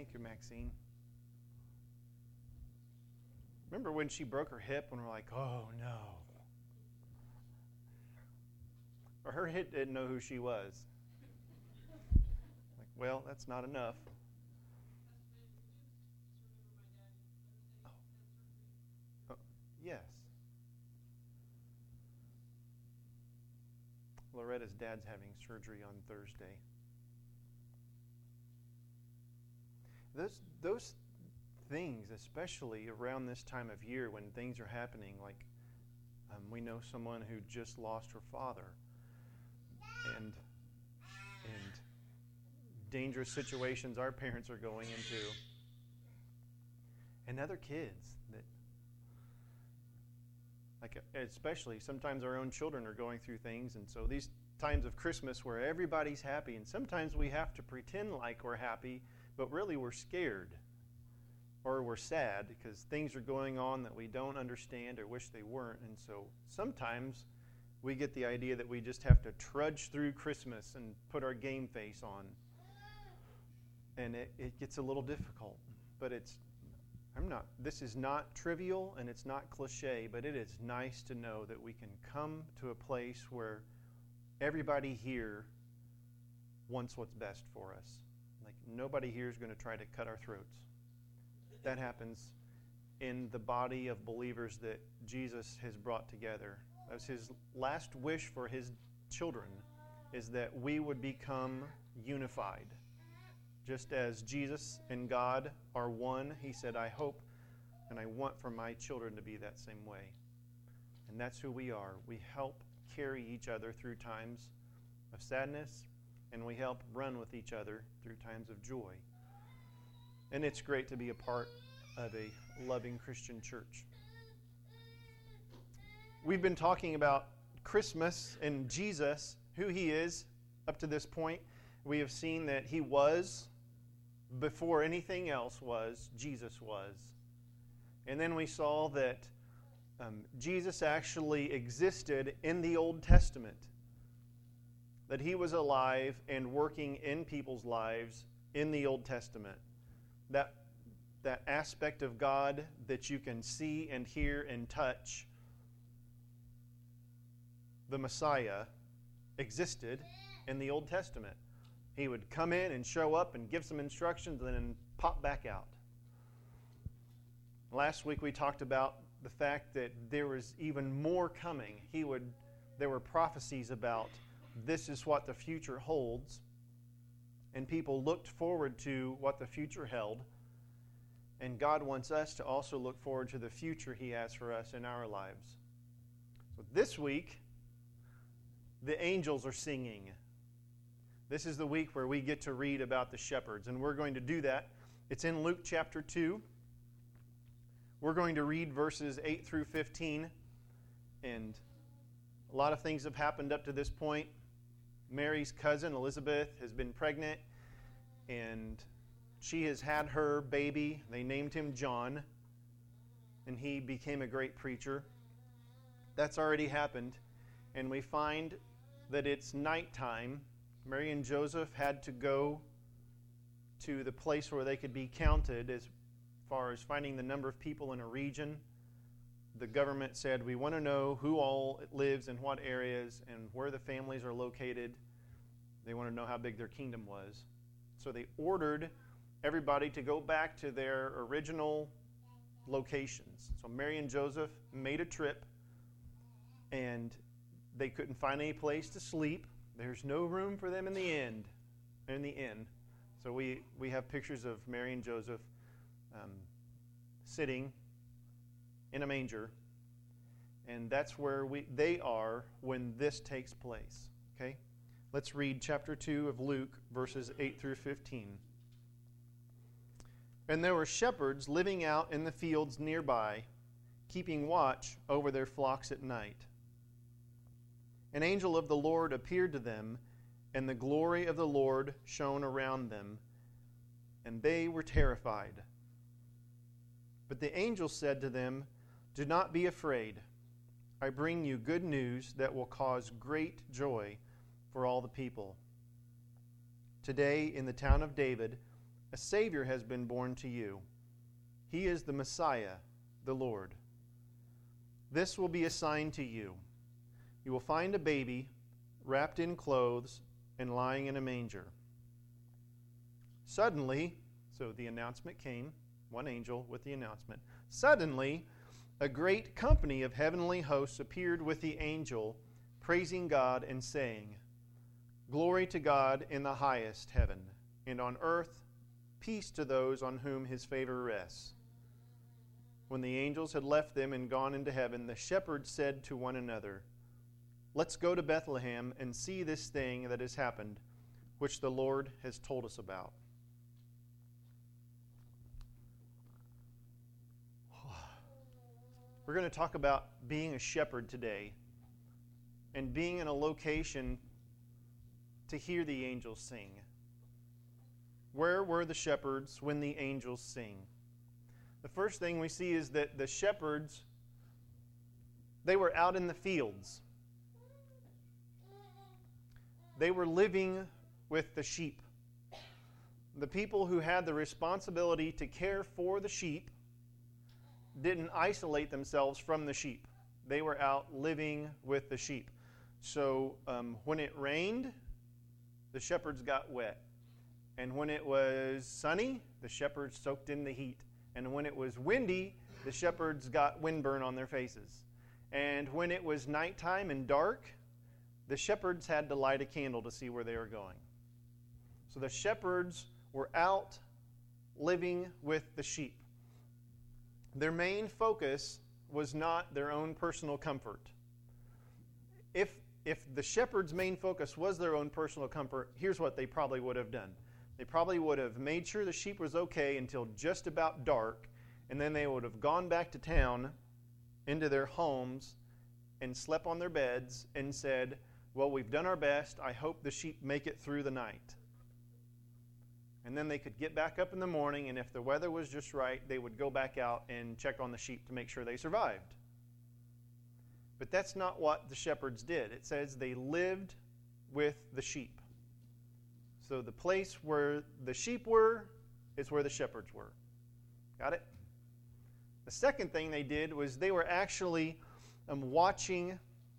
Thank you, Maxine. Remember when she broke her hip when we're like, oh no. Or her hip didn't know who she was. Like, well, that's not enough. Oh, yes. Loretta's dad's having surgery on Thursday. Those things, especially around this time of year when things are happening, like we know someone who just lost her father, and dangerous situations our parents are going into, and other kids that, like, especially sometimes our own children are going through things, and so these times of Christmas where everybody's happy, and sometimes we have to pretend like we're happy, but really we're scared or we're sad because things are going on that we don't understand or wish they weren't. And so sometimes we get the idea that we just have to trudge through Christmas and put our game face on. And it gets a little difficult. But this is not trivial and it's not cliche, but it is nice to know that we can come to a place where everybody here wants what's best for us. Like, nobody here is going to try to cut our throats. That happens in the body of believers that Jesus has brought together. That's his last wish for his children, is that we would become unified. Just as Jesus and God are one, he said, I hope and I want for my children to be that same way. And that's who we are. We help carry each other through times of sadness, and we help run with each other through times of joy. And it's great to be a part of a loving Christian church. We've been talking about Christmas and Jesus, who he is up to this point. We have seen that he was, before anything else was, Jesus was. And then we saw that Jesus actually existed in the Old Testament, that he was alive and working in people's lives in the Old Testament. That aspect of God that you can see and hear and touch, the Messiah, existed in the Old Testament. He would come in and show up and give some instructions and then pop back out. Last week we talked about the fact that there was even more coming. There were prophecies about this is what the future holds, and people looked forward to what the future held. And God wants us to also look forward to the future he has for us in our lives. So this week, the angels are singing. This is the week where we get to read about the shepherds, and we're going to do that. It's in Luke chapter 2. We're going to read verses 8 through 15, and a lot of things have happened up to this point. Mary's cousin, Elizabeth, has been pregnant, and she has had her baby. They named him John, and he became a great preacher. That's already happened, and we find that it's nighttime. Mary and Joseph had to go to the place where they could be counted as far as finding the number of people in a region. The government said, we want to know who all lives in what areas and where the families are located. They want to know how big their kingdom was. So they ordered everybody to go back to their original locations. So Mary and Joseph made a trip, and they couldn't find any place to sleep. There's no room for them in the inn. So we have pictures of Mary and Joseph sitting in a manger, and that's where they are when this takes place. Okay? Let's read chapter 2 of Luke, verses 8 through 15. And there were shepherds living out in the fields nearby, keeping watch over their flocks at night. An angel of the Lord appeared to them, and the glory of the Lord shone around them, and they were terrified. But the angel said to them, do not be afraid. I bring you good news that will cause great joy for all the people. Today, in the town of David, a Savior has been born to you. He is the Messiah, the Lord. This will be a sign to you. You will find a baby wrapped in clothes and lying in a manger." Suddenly, so the announcement came, one angel with the announcement. Suddenly, a great company of heavenly hosts appeared with the angel, praising God and saying, "Glory to God in the highest heaven, and on earth peace to those on whom his favor rests." When the angels had left them and gone into heaven, the shepherds said to one another, "Let's go to Bethlehem and see this thing that has happened, which the Lord has told us about." We're going to talk about being a shepherd today and being in a location to hear the angels sing. Where were the shepherds when the angels sing? The first thing we see is that the shepherds, they were out in the fields. They were living with the sheep. The people who had the responsibility to care for the sheep didn't isolate themselves from the sheep. They were out living with the sheep. So when it rained, the shepherds got wet. And when it was sunny, the shepherds soaked in the heat. And when it was windy, the shepherds got windburn on their faces. And when it was nighttime and dark, the shepherds had to light a candle to see where they were going. So the shepherds were out living with the sheep. Their main focus was not their own personal comfort. If the shepherd's main focus was their own personal comfort, here's what they probably would have done. They probably would have made sure the sheep was okay until just about dark, and then they would have gone back to town into their homes and slept on their beds and said, "Well, we've done our best. I hope the sheep make it through the night." And then they could get back up in the morning, and if the weather was just right, they would go back out and check on the sheep to make sure they survived. But that's not what the shepherds did. It says they lived with the sheep. So the place where the sheep were is where the shepherds were. Got it? The second thing they did was they were actually watching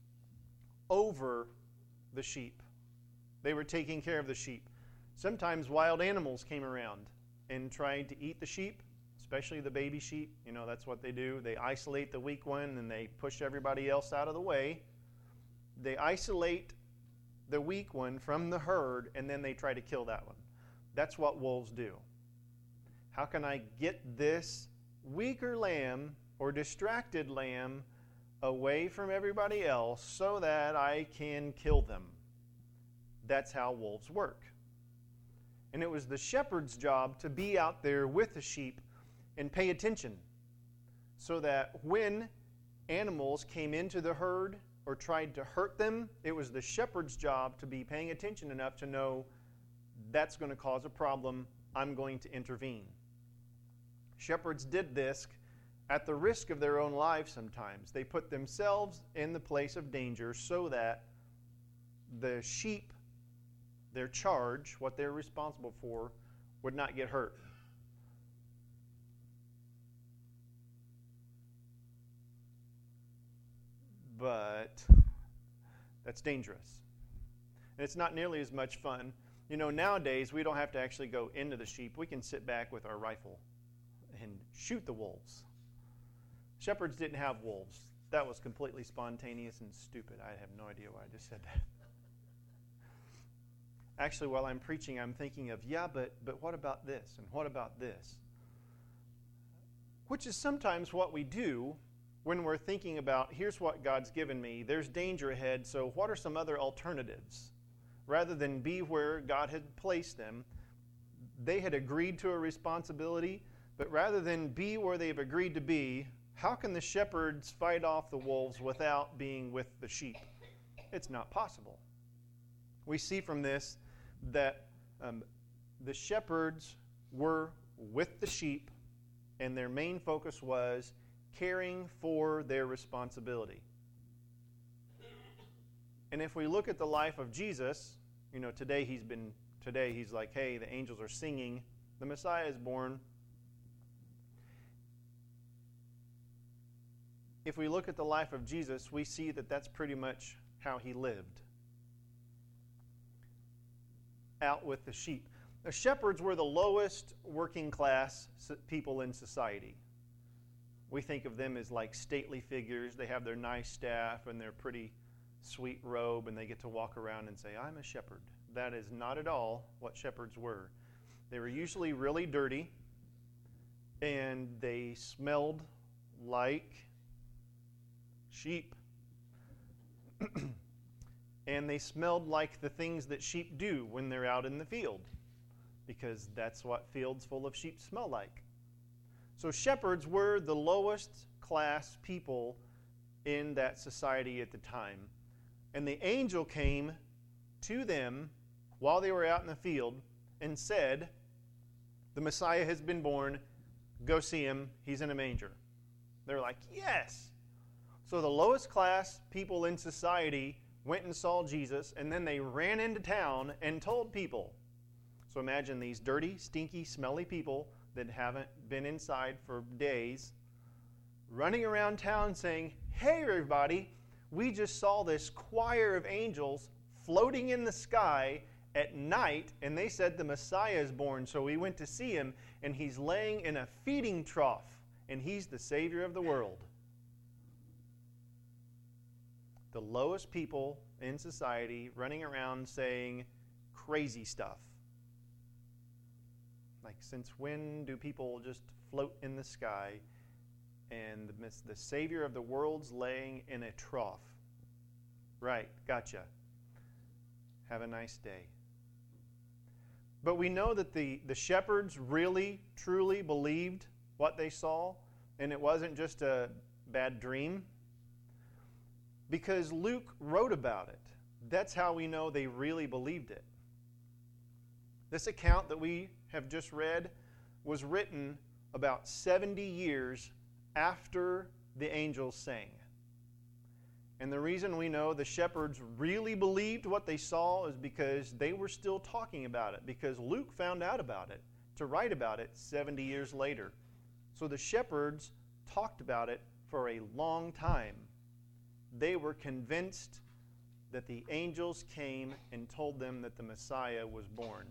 over the sheep. They were taking care of the sheep. Sometimes wild animals came around and tried to eat the sheep, especially the baby sheep. You know, that's what they do. They isolate the weak one and they push everybody else out of the way. They isolate the weak one from the herd and then they try to kill that one. That's what wolves do. How can I get this weaker lamb or distracted lamb away from everybody else so that I can kill them? That's how wolves work. And it was the shepherd's job to be out there with the sheep and pay attention so that when animals came into the herd or tried to hurt them, it was the shepherd's job to be paying attention enough to know that's going to cause a problem. I'm going to intervene. Shepherds did this at the risk of their own lives sometimes. They put themselves in the place of danger so that the sheep, their charge, what they're responsible for, would not get hurt. But that's dangerous. And it's not nearly as much fun. You know, nowadays we don't have to actually go into the sheep. We can sit back with our rifle and shoot the wolves. Shepherds didn't have wolves. That was completely spontaneous and stupid. I have no idea why I just said that. Actually, while I'm preaching, I'm thinking of, but what about this? And what about this? Which is sometimes what we do when we're thinking about, here's what God's given me. There's danger ahead, so what are some other alternatives? Rather than be where God had placed them, they had agreed to a responsibility, but rather than be where they've agreed to be, how can the shepherds fight off the wolves without being with the sheep? It's not possible. We see from this that the shepherds were with the sheep, and their main focus was caring for their responsibility. And if we look at the life of Jesus, you know, today he's like, hey, the angels are singing The Messiah is born. If we look at the life of Jesus, we see that that's pretty much how he lived. Out with the sheep. The shepherds were the lowest working class people in society. We think of them as like stately figures. They have their nice staff and their pretty sweet robe, and they get to walk around and say, I'm a shepherd. That is not at all what shepherds were. They were usually really dirty, and they smelled like sheep. And they smelled like the things that sheep do when they're out in the field, because that's what fields full of sheep smell like. So shepherds were the lowest class people in that society at the time. And the angel came to them while they were out in the field and said, the Messiah has been born. Go see him. He's in a manger. They're like, yes. So the lowest class people in society went and saw Jesus, and then they ran into town and told people. So imagine these dirty, stinky, smelly people that haven't been inside for days running around town saying, hey everybody, we just saw this choir of angels floating in the sky at night, and they said the Messiah is born, so we went to see him, and he's laying in a feeding trough, and he's the Savior of the world. The lowest people in society running around saying crazy stuff. Like, since when do people just float in the sky, and the Savior of the world's laying in a trough? Right, gotcha. Have a nice day. But we know that the shepherds really, truly believed what they saw, and it wasn't just a bad dream, because Luke wrote about it. That's how we know they really believed it. This account that we have just read was written about 70 years after the angels sang. And the reason we know the shepherds really believed what they saw is because they were still talking about it, because Luke found out about it to write about it 70 years later. So the shepherds talked about it for a long time. They were convinced that the angels came and told them that the Messiah was born.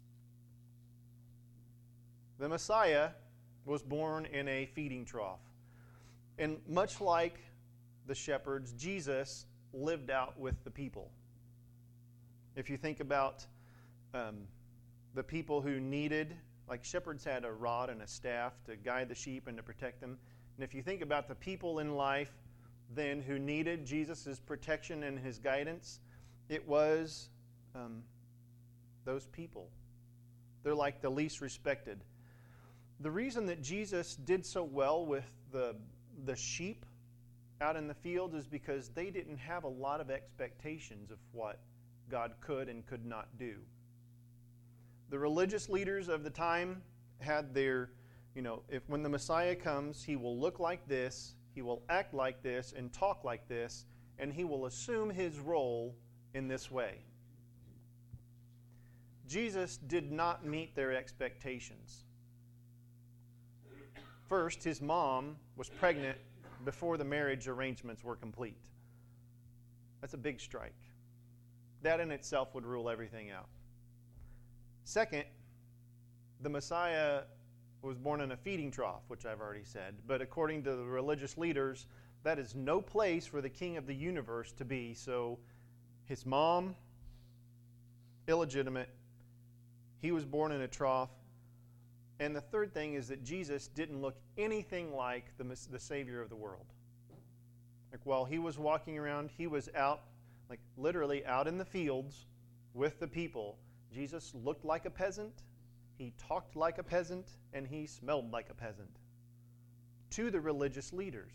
The Messiah was born in a feeding trough. And much like the shepherds, Jesus lived out with the people. If you think about the people who needed, like shepherds had a rod and a staff to guide the sheep and to protect them. And if you think about the people in life then who needed Jesus' protection and his guidance, it was those people. They're like the least respected. The reason that Jesus did so well with the sheep out in the field is because they didn't have a lot of expectations of what God could and could not do. The religious leaders of the time had their, when the Messiah comes, he will look like this, he will act like this, and talk like this, and he will assume his role in this way. Jesus did not meet their expectations. First, his mom was pregnant before the marriage arrangements were complete. That's a big strike. That in itself would rule everything out. Second, the Messiah was born in a feeding trough, which I've already said. But according to the religious leaders, that is no place for the king of the universe to be. So his mom, illegitimate. He was born in a trough. And the third thing is that Jesus didn't look anything like the Savior of the world. Like while he was walking around, he was out, like literally out in the fields with the people. Jesus looked like a peasant, he talked like a peasant, and he smelled like a peasant to the religious leaders.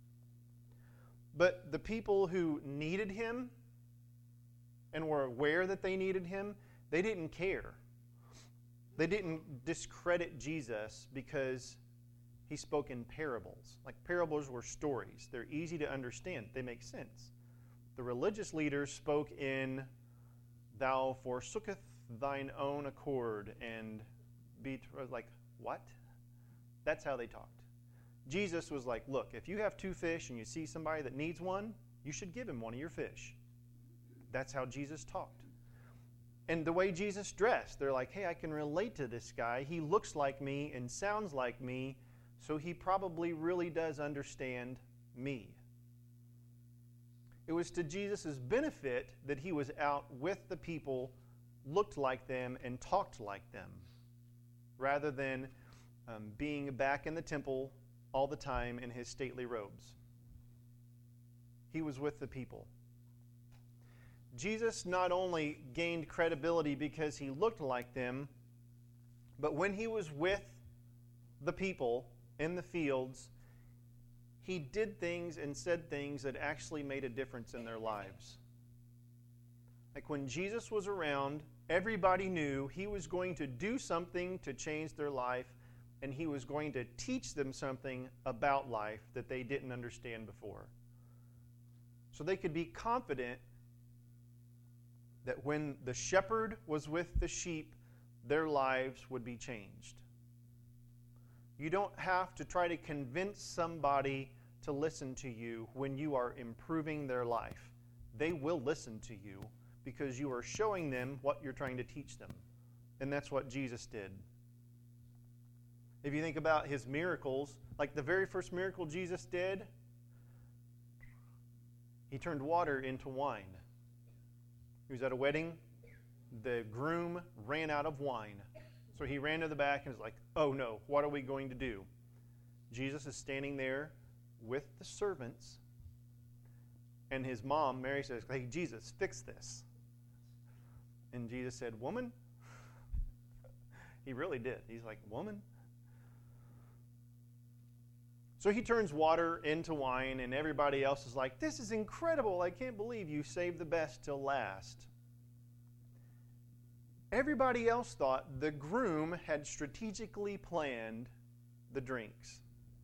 But the people who needed him and were aware that they needed him, they didn't care. They didn't discredit Jesus because he spoke in parables. Like parables were stories. They're easy to understand. They make sense. The religious leaders spoke in, thou forsooketh thine own accord, and be like, what? That's how they talked. Jesus was like, look, if you have 2 fish and you see somebody that needs one, you should give him one of your fish. That's how Jesus talked. And the way Jesus dressed, they're like, hey, I can relate to this guy. He looks like me and sounds like me, so he probably really does understand me. It was to Jesus' benefit that he was out with the people, looked like them, and talked like them, rather than being back in the temple all the time in his stately robes. He was with the people. Jesus not only gained credibility because he looked like them, but when he was with the people in the fields, he did things and said things that actually made a difference in their lives. Like when Jesus was around, everybody knew he was going to do something to change their life, and he was going to teach them something about life that they didn't understand before. So they could be confident that when the shepherd was with the sheep, their lives would be changed. You don't have to try to convince somebody to listen to you when you are improving their life. They will listen to you because you are showing them what you're trying to teach them. And that's what Jesus did. If you think about his miracles, like the very first miracle Jesus did, he turned water into wine. He was at a wedding. The groom ran out of wine. So he ran to the back and was like, oh no, what are we going to do? Jesus is standing there with the servants. And his mom, Mary, says, hey, Jesus, fix this. And Jesus said, woman? He really did. He's like, woman? So he turns water into wine, and everybody else is like, this is incredible. I can't believe you saved the best till last. Everybody else thought the groom had strategically planned the drinks.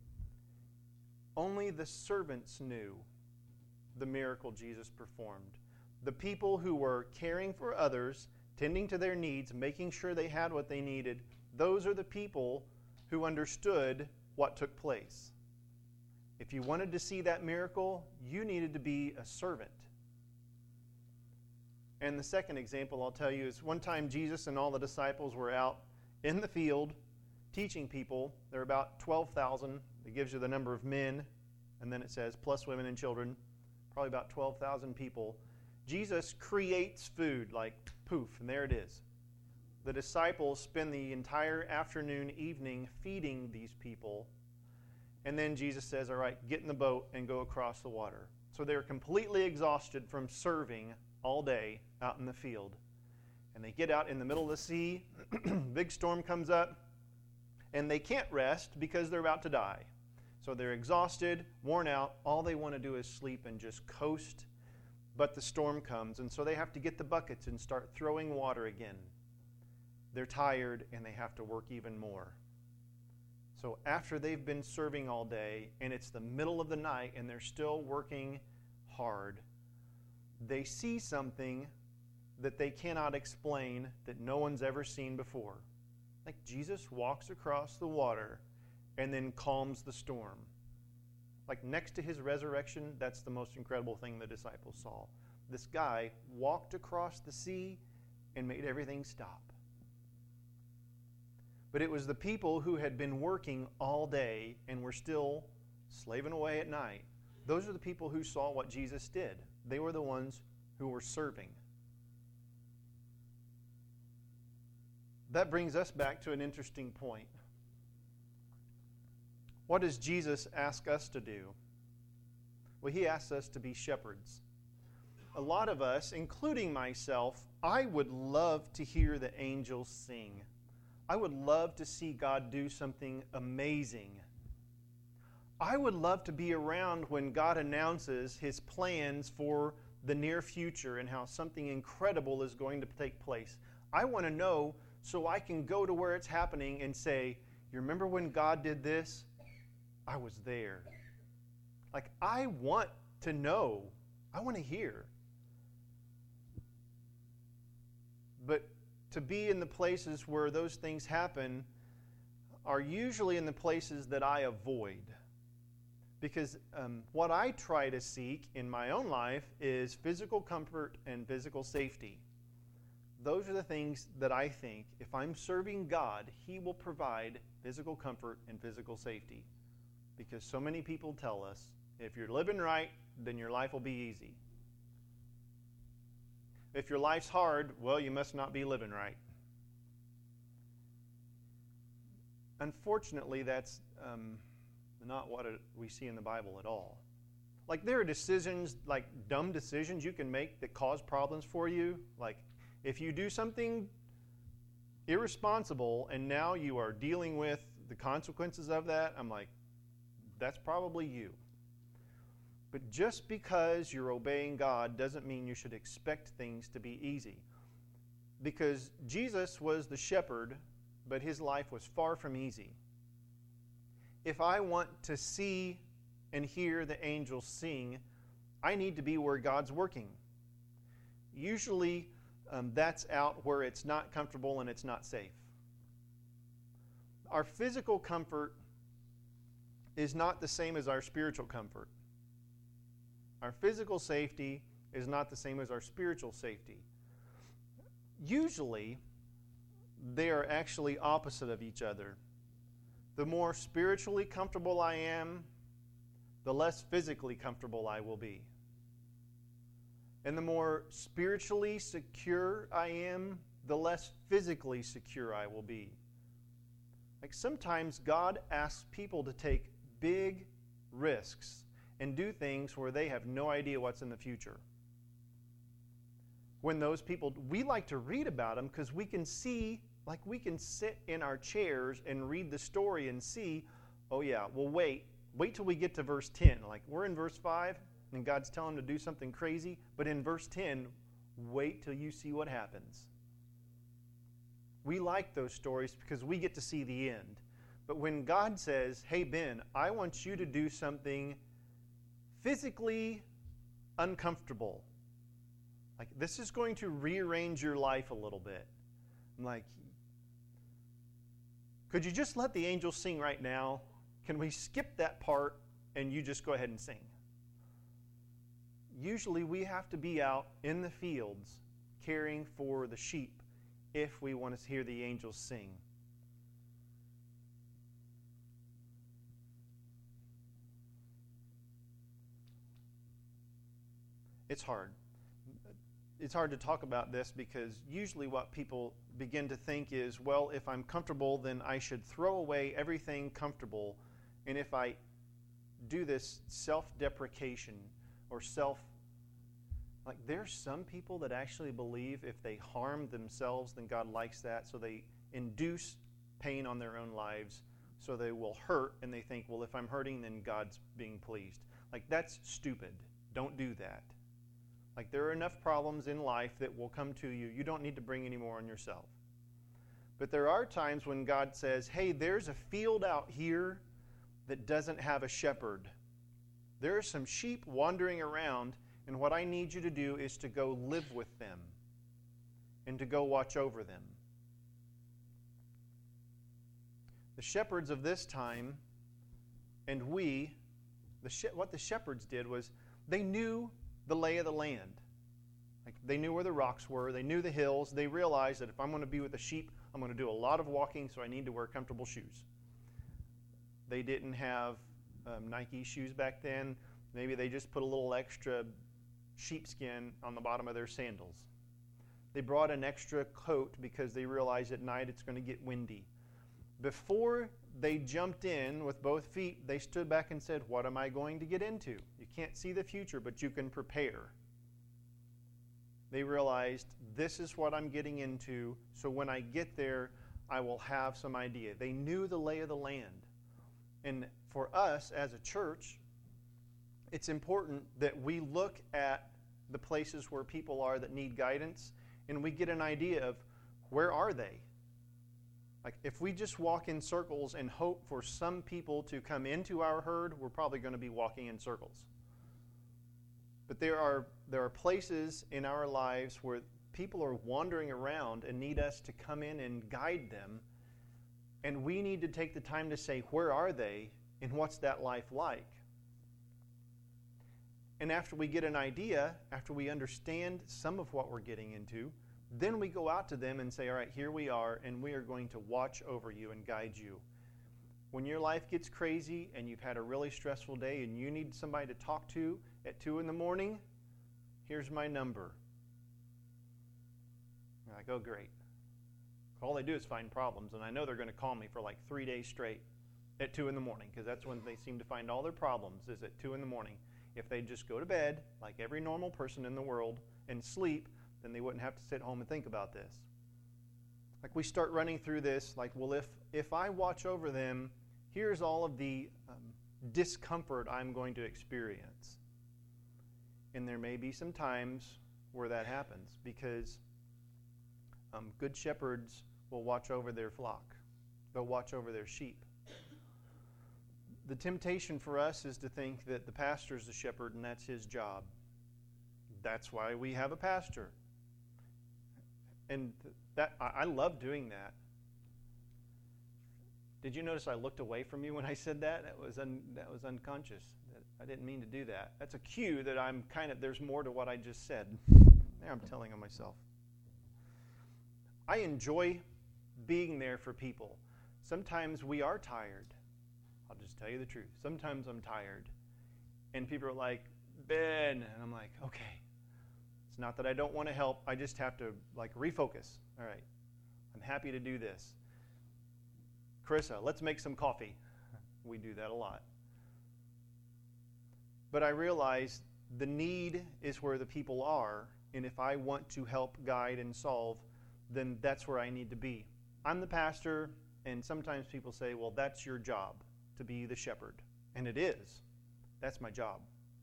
Only the servants knew the miracle Jesus performed. The people who were caring for others, tending to their needs, making sure they had what they needed, those are the people who understood what took place. If you wanted to see that miracle, you needed to be a servant. And the second example I'll tell you is one time Jesus and all the disciples were out in the field teaching people. There were about 12,000. It gives you the number of men, and then it says plus women and children, probably about 12,000 people. Jesus creates food like poof, and there it is. The disciples spend the entire afternoon, evening feeding these people. And then Jesus says, all right, get in the boat and go across the water. So they're completely exhausted from serving all day out in the field. And they get out in the middle of the sea, big storm comes up, and they can't rest because they're about to die. So they're exhausted, worn out, all they want to do is sleep and just coast, but the storm comes, and so they have to get the buckets and start throwing water again. They're tired, and they have to work even more. So after they've been serving all day, and it's the middle of the night, and they're still working hard, they see something that they cannot explain, that no one's ever seen before. Like Jesus walks across the water and then calms the storm. Like next to his resurrection, that's the most incredible thing the disciples saw. This guy walked across the sea and made everything stop. But it was the people who had been working all day and were still slaving away at night. Those are the people who saw what Jesus did. They were the ones who were serving. That brings us back to an interesting point. What does Jesus ask us to do? Well, he asks us to be shepherds. A lot of us, including myself, I would love to hear the angels sing. I would love to see God do something amazing. I would love to be around when God announces his plans for the near future and how something incredible is going to take place. I want to know so I can go to where it's happening and say, you remember when God did this? I was there. Like, I want to know. I want to hear. But to be in the places where those things happen are usually in the places that I avoid. Because what I try to seek in my own life is physical comfort and physical safety. Those are the things that I think, if I'm serving God, He will provide physical comfort and physical safety. Because so many people tell us, if you're living right, then your life will be easy. If your life's hard, well, you must not be living right. Unfortunately, that's not what we see in the Bible at all. Like, there are decisions, like dumb decisions you can make that cause problems for you. Like, if you do something irresponsible and now you are dealing with the consequences of that, I'm like, that's probably you. But just because you're obeying God doesn't mean you should expect things to be easy. Because Jesus was the shepherd, but His life was far from easy. If I want to see and hear the angels sing, I need to be where God's working. Usually, that's out where it's not comfortable and it's not safe. Our physical comfort is not the same as our spiritual comfort. Our physical safety is not the same as our spiritual safety. Usually, they are actually opposite of each other. The more spiritually comfortable I am, the less physically comfortable I will be. And the more spiritually secure I am, the less physically secure I will be. Like, sometimes God asks people to take big risks and do things where they have no idea what's in the future. When those people, we like to read about them because we can see, like, we can sit in our chairs and read the story and see, oh yeah, well wait till we get to verse 10. Like, we're in verse 5 and God's telling them to do something crazy, but in verse 10, wait till you see what happens. We like those stories because we get to see the end. But when God says, hey Ben, I want you to do something physically uncomfortable, like, this is going to rearrange your life a little bit. I'm like, could you just let the angels sing right now? Can we skip that part and you just go ahead and sing? Usually we have to be out in the fields caring for the sheep if we want to hear the angels sing. It's hard. It's hard to talk about this because usually what people begin to think is, well, if I'm comfortable, then I should throw away everything comfortable. And if I do this self-deprecation or like, there's some people that actually believe if they harm themselves, then God likes that. So they induce pain on their own lives. So they will hurt, and they think, well, if I'm hurting, then God's being pleased. Like, that's stupid. Don't do that. Like, there are enough problems in life that will come to you. You don't need to bring any more on yourself. But there are times when God says, hey, there's a field out here that doesn't have a shepherd. There are some sheep wandering around, and what I need you to do is to go live with them and to go watch over them. The shepherds of this time and what the shepherds did was they knew the lay of the land. Like, they knew where the rocks were. They knew the hills. They realized that if I'm going to be with the sheep, I'm going to do a lot of walking, so I need to wear comfortable shoes. They didn't have Nike shoes back then. Maybe they just put a little extra sheepskin on the bottom of their sandals. They brought an extra coat because they realized at night it's going to get windy. Before they jumped in with both feet, they stood back and said, what am I going to get into? You can't see the future, but you can prepare. They realized, this is what I'm getting into, so when I get there, I will have some idea. They knew the lay of the land. And for us as a church, it's important that we look at the places where people are that need guidance, and we get an idea of where are they? Like, if we just walk in circles and hope for some people to come into our herd, we're probably going to be walking in circles. But there are places in our lives where people are wandering around and need us to come in and guide them. And we need to take the time to say, where are they and what's that life like? And after we get an idea, after we understand some of what we're getting into, then we go out to them and say, all right, here we are, and we are going to watch over you and guide you. When your life gets crazy and you've had a really stressful day and you need somebody to talk to at 2 in the morning, here's my number. You're like, oh, great. All they do is find problems, and I know they're going to call me for like 3 days straight at 2 in the morning, because that's when they seem to find all their problems, is at 2 in the morning. If they just go to bed like every normal person in the world and sleep, then they wouldn't have to sit home and think about this. Like we start running through this, like, well, if I watch over them, here's all of the discomfort I'm going to experience. And there may be some times where that happens, because good shepherds will watch over their flock. They'll watch over their sheep. The temptation for us is to think that the pastor's the shepherd and that's his job. That's why we have a pastor. And that I love doing that. Did you notice I looked away from you when I said that? That was unconscious. I didn't mean to do that. That's a cue that there's more to what I just said. Now I'm telling on myself. I enjoy being there for people. Sometimes we are tired. I'll just tell you the truth. Sometimes I'm tired. And people are like, Ben. And I'm like, okay. It's not that I don't want to help. I just have to refocus. All right. I'm happy to do this. Carissa, let's make some coffee. We do that a lot. But I realize the need is where the people are. And if I want to help guide and solve, then that's where I need to be. I'm the pastor, and sometimes people say, well, that's your job, to be the shepherd. And it is. That's my job.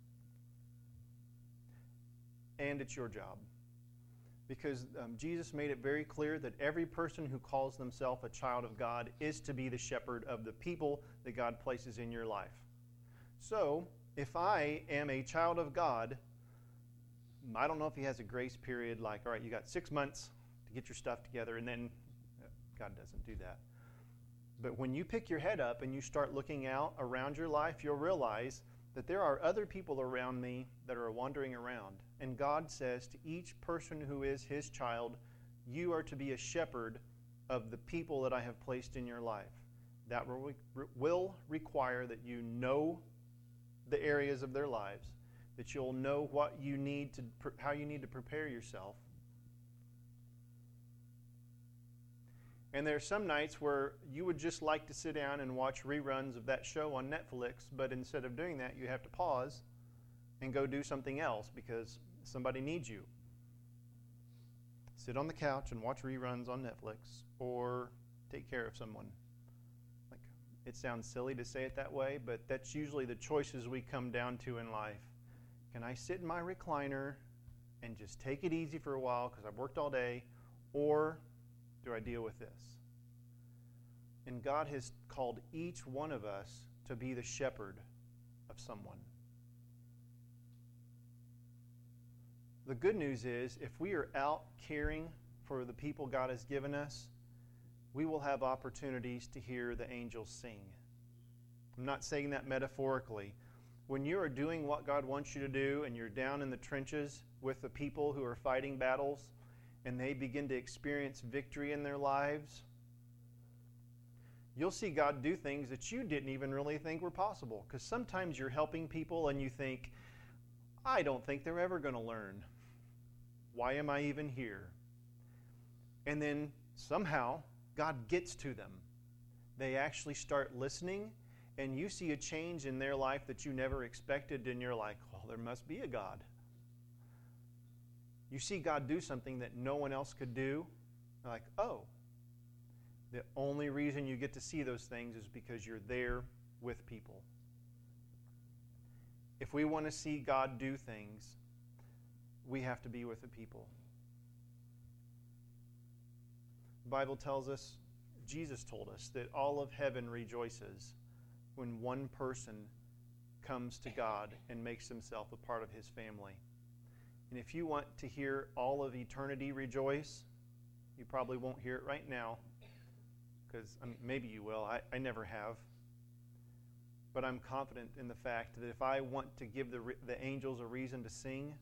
And it's your job. Because Jesus made it very clear that every person who calls themselves a child of God is to be the shepherd of the people that God places in your life. So, if I am a child of God, I don't know if he has a grace period like, all right, you got 6 months to get your stuff together, and then God doesn't do that. But when you pick your head up and you start looking out around your life, you'll realize that there are other people around me that are wandering around. And God says to each person who is his child, you are to be a shepherd of the people that I have placed in your life. That will require that you know the areas of their lives, that you'll know what you need how you need to prepare yourself. And there are some nights where you would just like to sit down and watch reruns of that show on Netflix, but instead of doing that, you have to pause and go do something else because somebody needs you. Sit on the couch and watch reruns on Netflix or take care of someone. Like, it sounds silly to say it that way, but that's usually the choices we come down to in life. Can I sit in my recliner and just take it easy for a while because I've worked all day, or do I deal with this? And God has called each one of us to be the shepherd of someone. The good news is, if we are out caring for the people God has given us, we will have opportunities to hear the angels sing. I'm not saying that metaphorically. When you are doing what God wants you to do and you're down in the trenches with the people who are fighting battles, and they begin to experience victory in their lives, you'll see God do things that you didn't even really think were possible. Because sometimes you're helping people and you think, I don't think they're ever going to learn. Why am I even here? And then somehow God gets to them. They actually start listening, and you see a change in their life that you never expected, and you're like, well, there must be a God. You see God do something that no one else could do. You're like, oh. The only reason you get to see those things is because you're there with people. If we want to see God do things, we have to be with the people. The Bible tells us, Jesus told us, that all of heaven rejoices when one person comes to God and makes himself a part of his family. And if you want to hear all of eternity rejoice, you probably won't hear it right now, because maybe you will. I never have. But I'm confident in the fact that if I want to give the angels a reason to sing,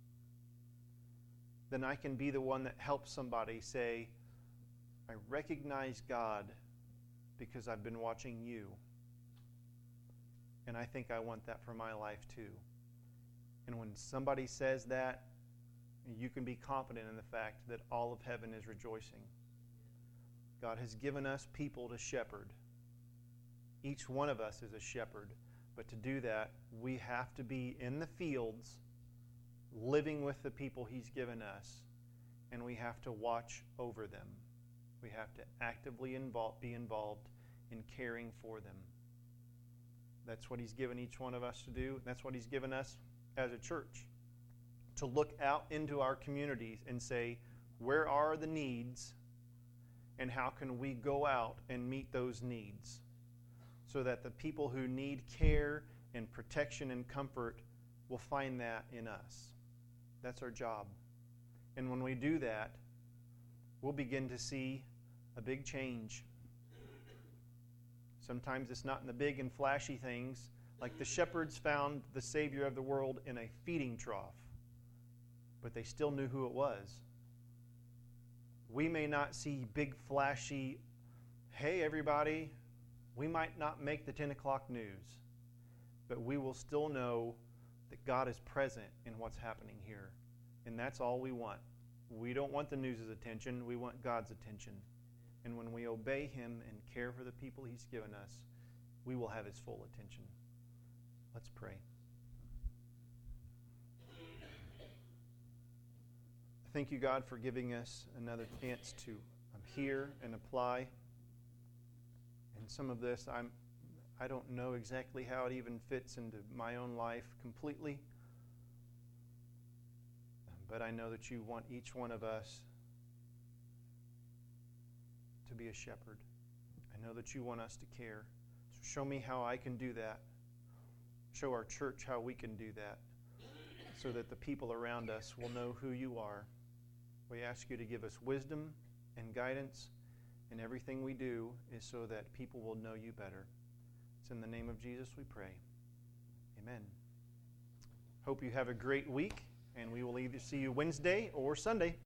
then I can be the one that helps somebody say, I recognize God because I've been watching you. And I think I want that for my life too. And when somebody says that, you can be confident in the fact that all of heaven is rejoicing. God has given us people to shepherd. Each one of us is a shepherd. But to do that, we have to be in the fields, living with the people He's given us, and we have to watch over them. We have to actively be involved in caring for them. That's what He's given each one of us to do. That's what He's given us as a church, to look out into our communities and say, where are the needs, and how can we go out and meet those needs, so that the people who need care and protection and comfort will find that in us. That's our job. And when we do that, we'll begin to see a big change. Sometimes it's not in the big and flashy things, like the shepherds found the Savior of the world in a feeding trough, but they still knew who it was. We may not see big, flashy, hey, everybody, we might not make the 10 o'clock news, but we will still know that God is present in what's happening here. And that's all we want. We don't want the news' attention. We want God's attention. And when we obey Him and care for the people He's given us, we will have His full attention. Let's pray. Thank you, God, for giving us another chance to hear and apply. And some of this, I don't know exactly how it even fits into my own life completely. But I know that you want each one of us to be a shepherd. I know that you want us to care. So show me how I can do that. Show our church how we can do that, so that the people around us will know who you are. We ask you to give us wisdom and guidance, and everything we do is so that people will know you better. It's in the name of Jesus we pray. Amen. Hope you have a great week, and we will either see you Wednesday or Sunday.